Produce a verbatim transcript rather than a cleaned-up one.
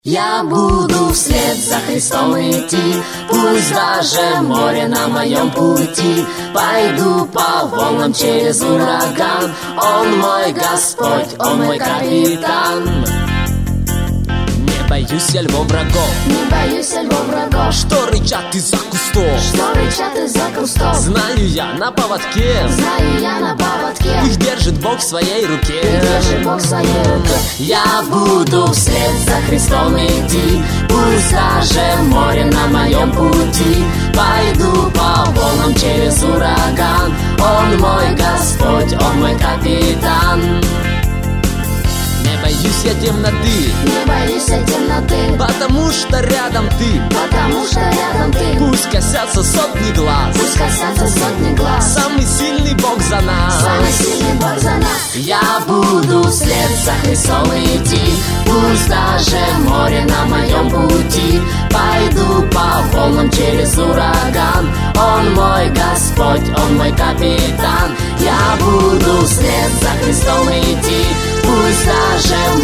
Я буду вслед за Христом идти, пусть даже море на моем пути. Пойду по волнам через ураган, Он мой Господь, Он мой капитан. Не боюсь я львов врагов, Не боюсь я львов врагов, что рычат из-за кустов, что рычат из-за кустов. Знаю я на поводке, Знаю я на поводке, их держит Бог в своей руке. их держит Бог в своей руке. Я буду вслед за Христом идти, пусть даже море на моем пути. Пойду по волнам через ураган, Он мой Господь, Он мой капитан. Не боюсь я темноты, Не боюсь я темноты, потому что рядом ты. потому что рядом ты. Пусть косятся сотни глаз, Пусть касаться сотни глаз, самый сильный Бог за нас. самый сильный Бог за нас. Я буду вслед за Христом идти, пусть даже море на моем пути. Пойду по волнам через ураган, Он мой Господь, Он мой капитан. Я буду вслед за Христом идти, пусть даже